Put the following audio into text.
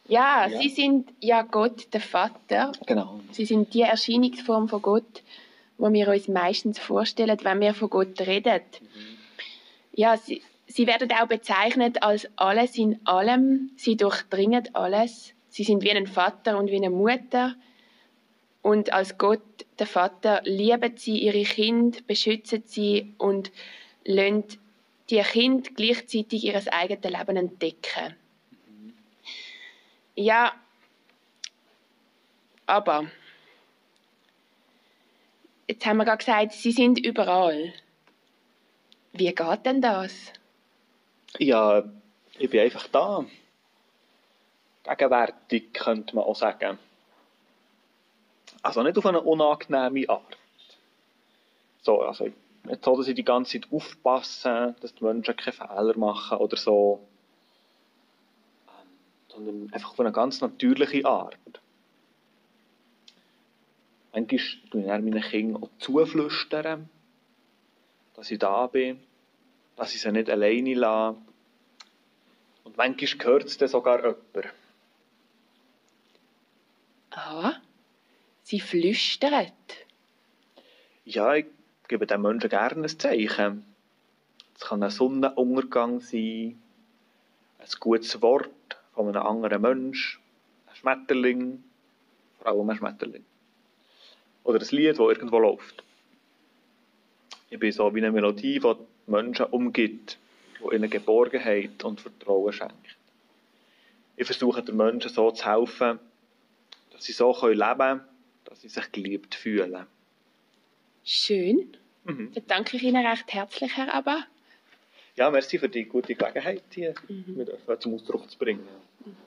Ja, Ja. sie sind ja Gott, der Vater. Genau. Sie sind die Erscheinungsform von Gott, die wir uns meistens vorstellen, wenn wir von Gott reden. Ja, sie werden auch bezeichnet als alles in allem. Sie durchdringen alles. Sie sind wie ein Vater und wie eine Mutter. Und als Gott, der Vater, lieben sie ihre Kinder, beschützen sie und lassen die Kinder gleichzeitig ihr eigenes Leben entdecken. Ja, aber jetzt haben wir gerade gesagt, sie sind überall. Wie geht denn das? Ja, ich bin einfach da. Gegenwärtig könnte man auch sagen. Also nicht auf eine unangenehme Art. So, also nicht so, dass ich die ganze Zeit aufpasse, dass die Menschen keine Fehler machen oder so. Sondern einfach auf eine ganz natürliche Art. Manchmal tue ich meinen Kindern auch zuflüstern, dass ich da bin, dass ich sie nicht alleine lasse. Und manchmal hört es dann sogar jemand. Aha, sie flüstern. Ja, ich gebe den Menschen gerne ein Zeichen. Es kann ein Sonnenuntergang sein, ein gutes Wort von einem anderen Menschen, ein Schmetterling, vor allem ein Schmetterling. Oder ein Lied, das irgendwo läuft. Ich bin so wie eine Melodie, die die Menschen umgibt, die ihnen Geborgenheit und Vertrauen schenkt. Ich versuche den Menschen so zu helfen, dass sie so leben können, dass sie sich geliebt fühlen. Schön. Dann danke ich Ihnen recht herzlich, Herr Abba. Ja, merci für die gute Gelegenheit, hier zum Ausdruck zu bringen.